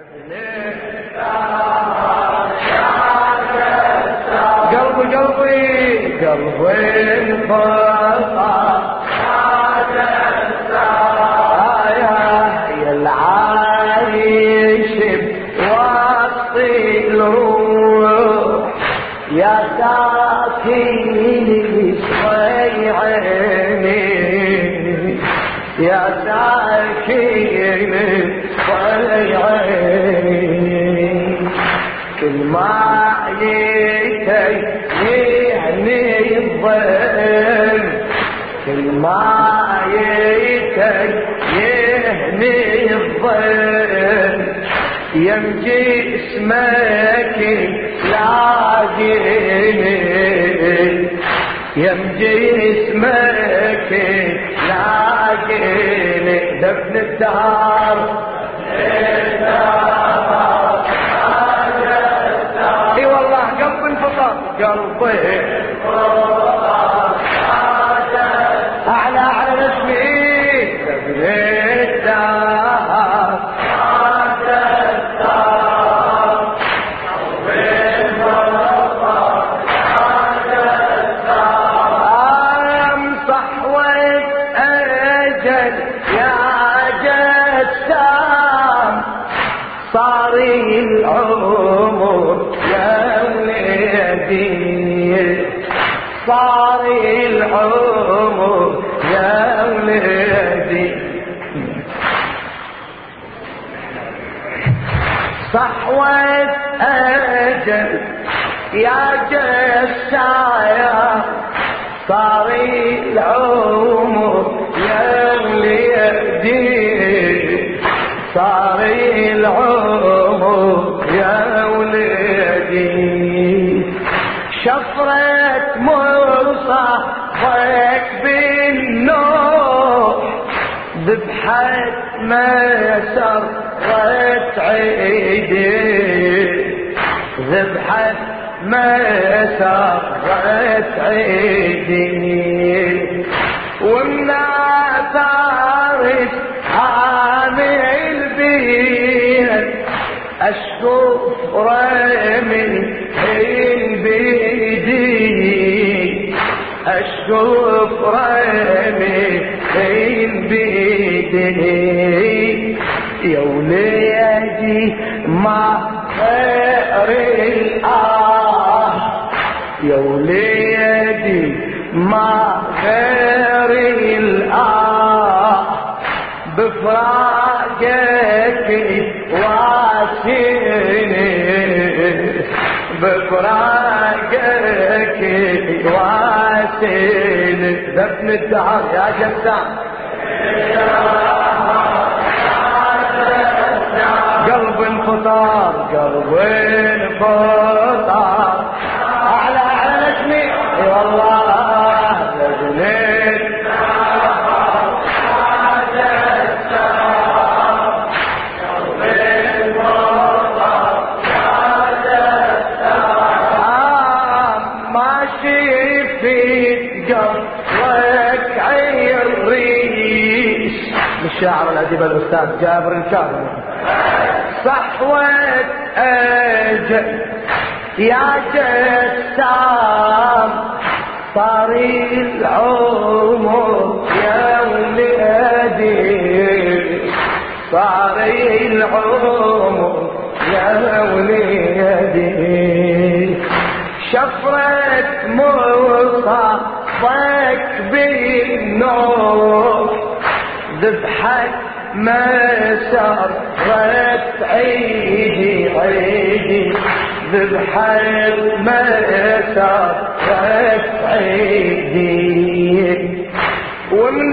قلبي انفطر يا العايش بوسط الروح يا ساكن شوي عيني يا ساكن شوي عيني كل ما يهني الظل كل ما يهني الظل يم جسمك لاقيني يم جسمك لاقيني دفن الدهر اي والله قلبي انفطر قلبي اعلى على نسمي دفن الدهر صار العمر يا ولدي صار العمر يا ولدي صحوة أجل يا جسايا صار العمر يا ولدي صار العمر يا ولدي شفرة مرصفك بالنور ذبحت مسرت عيدي ذبحت مسرت عيدي ومن فارس عامل بيه اشوف رمي بيدي اشوف رمي بيدي يا ولادي ما غير الآه يا ولادي ما غير الآه بفراقك واسيني بفراقك واسيني دفن الدهر يا جسام قلب انفطار قلب انفطار اعلى على نجمي اي والله لجنيت الشاعر الأديب الأستاذ جابر الكاظمي صحوة أجل يا جسام صار العمر يا ولدي صار العمر يا ولدي شفرة مصابك بالنور ذبحت مسرت عيدي عيدي ذبحت مسرت عيدي ومن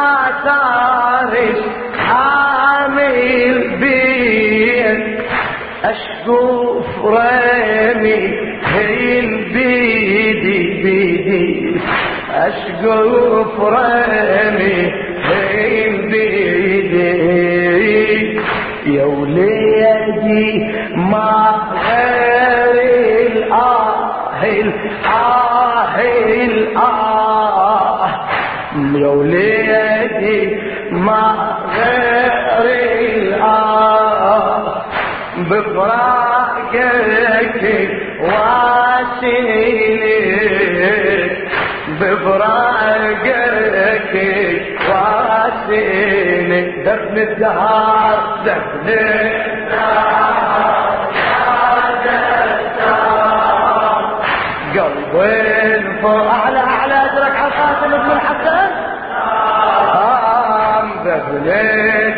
آثار حامل بين اشقف رمي هين بيدي بيدي اشقف رمي هين بيدي يا ولادي ما غير الآه الآه الآه يا ولادي ما غير الآه بفراقك واسيني بفراقك واسيني دفن الدهار دفن الدهار قلبين فوق اعلى ادرك على القاسم ابن الحسن دفن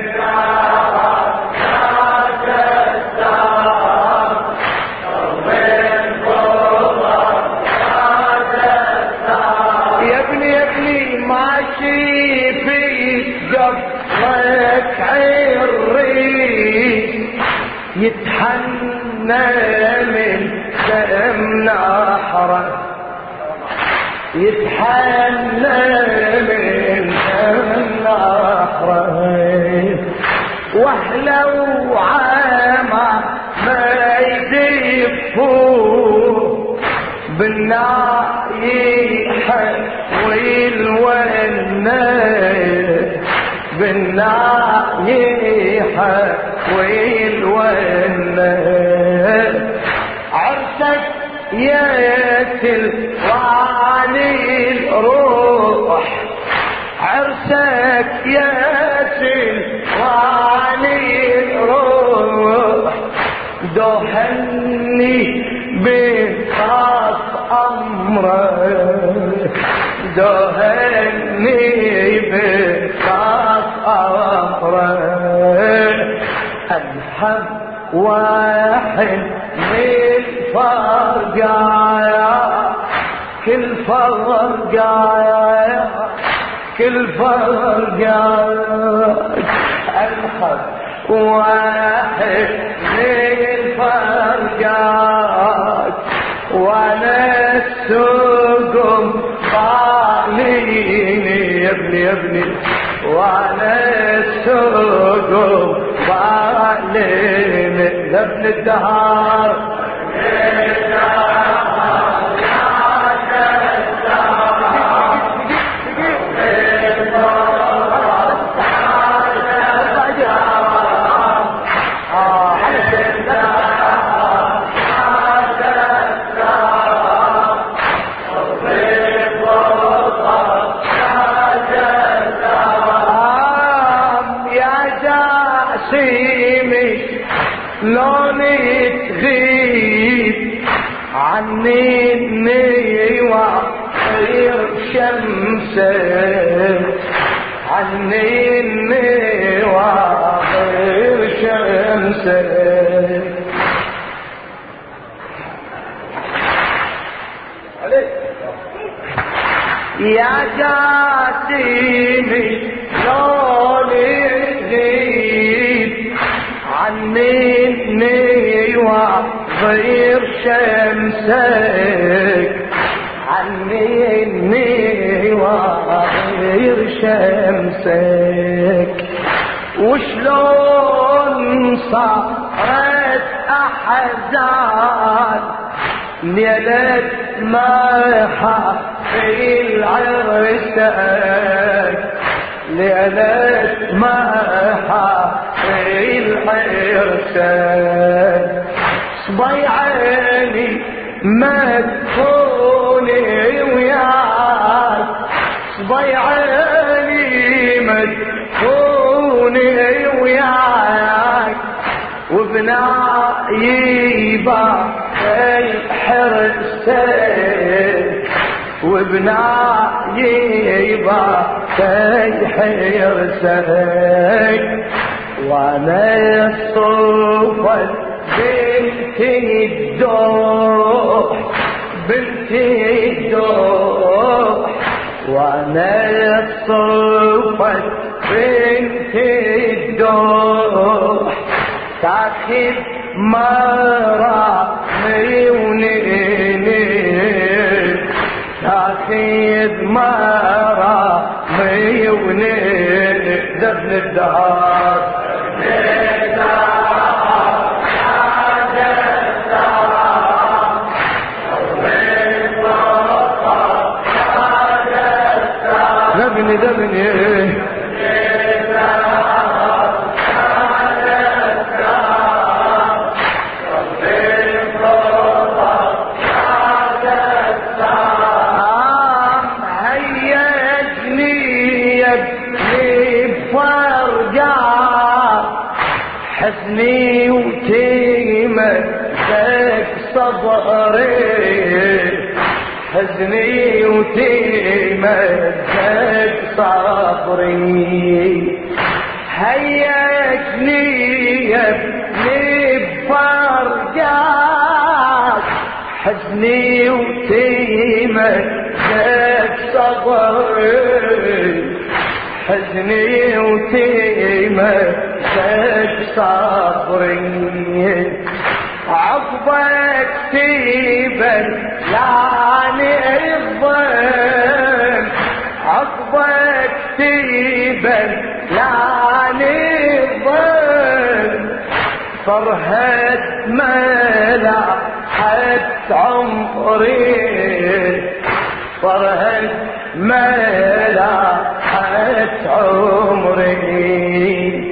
يتحنى من دم نحره يتحنى من دم نحره واحلو عما ما يدفوه بالنايحة والونة بالنايحة والونة عرسك يا تلواني الروح عرسك يا تلواني الروح دوهني بخاص أمرك دوهني بخاص أمرك الحب واحد من فرقايا كل فرقايا كل فرقايا الحب واحد من فرقايا وانا السقم طاليني يا ابني وانا السقم طاليني ابن الدهار لوني تغيب عني وعطير شمسك عني وعطير شمسك يا جاسمي لوني تغيب عني وغير شمسك عني وغير شمسك وشلون صارت أحزان ليلة ما حفل عرسك ليلة ما حفل عرسك صبيعاني ما تكوني وياك صبيعاني ما تكوني وياك وبنايبا حرسك وبنايبا حرسك وانا صوفت بنتي الدوح بنتي الدوح وانا صوفت بنتي الدوح تاخذ مرامي ونيني تاخذ مرامي ونيني دفن الدهار دبني حزني وتمسك صبري، حزني وتمسك صبري، هيجني يا ابني بفرقاك، حزني وتمسك صبري، حزني وتمسك صبري، عقبك تبلعني الظل، عقبك تبلعني الظل، فرهد ملحت عمري، فرهد ملحت عمري،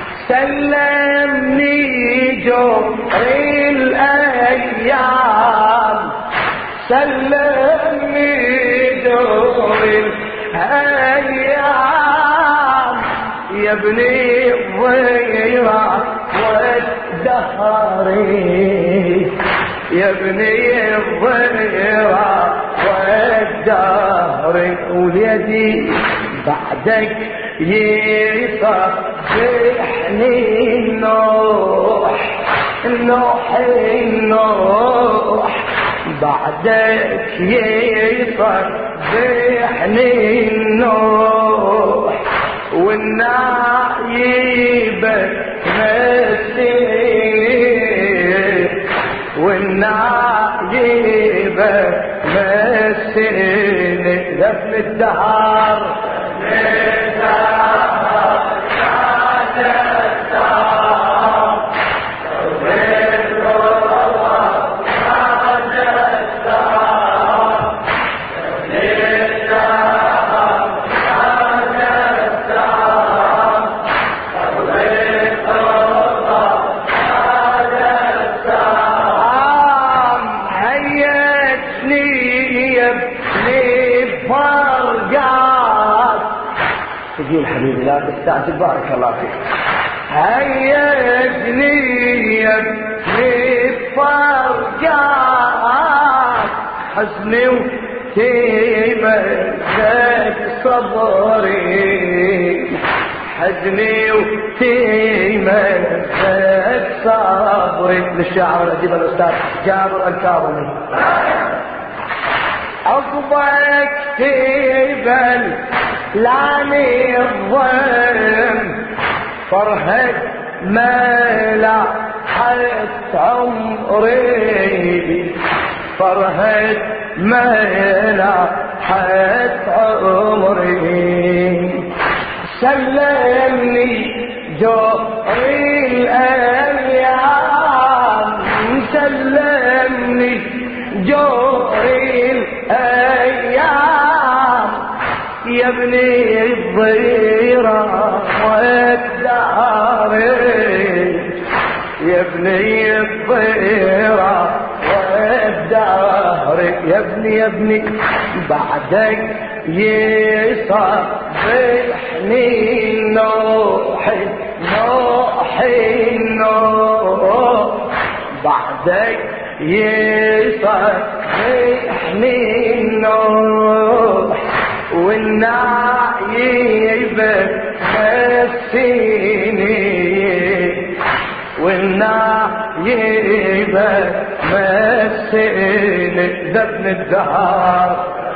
سلمني جوري الأيام، سلمني جوري الأيام، يا ابني الضيرة والدهري، يا ابني الضيرة والدهري، وليدي بعدك يصبحني النوح، النوح النوح، بعدك يصبحني النوح، والنايبة مسير، والنايبة مسير، دفن الدهر تقول حبيبي لا تستعجل بارك الله فيك، هيجني يا ابني بفرقاك، حزني وتمسك صبري، حزني وتمسك صبري، للشاعر الأديب الأستاذ جابر الكاظمي، عقبك تبل لعني الظلم، فرهد ملحت عمري، فرهد ملحت عمري، سلمني جوري الأيام، سلمني جوري الأيام، يا ابني الضيرة والدهري، يا ابني الضيرة والدهري، يا ابني يا ابني بعدك يصبحني نوحي، نوحي نوح، بعدك يصبحني نوح، والنايبة مسيني، والنايبة مسيني، دفن الدهر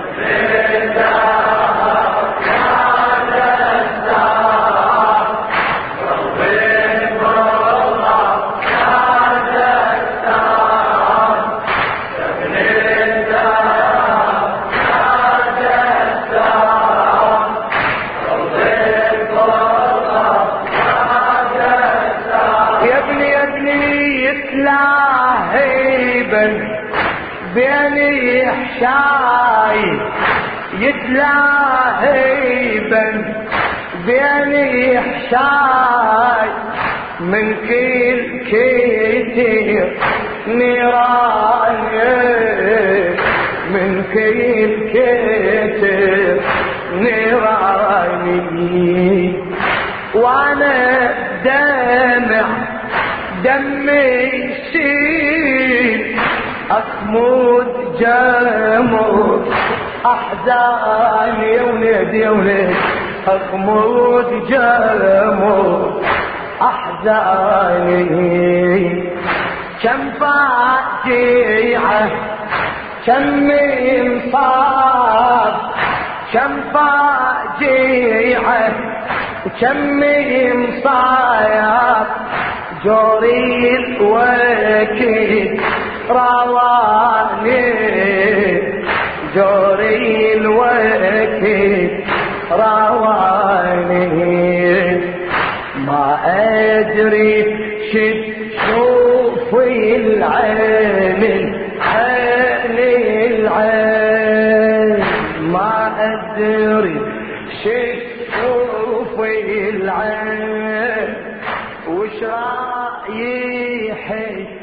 بيني حشاي، يتلاهيبا بيني حشاي، من كل كتير نيران، من كل كتير نيراني، وانا دامع دمي يسيل أصمود جمود أحزاني يا ولد يا ولد أصمود جمود أحزاني كم فاجعة كم انصاب كم فاجعة كم انصاب جوري الوكيل رواني جوري الوكيل رواني ما أدري شوفي العين العين ما أدري شوفي العين وش رايحي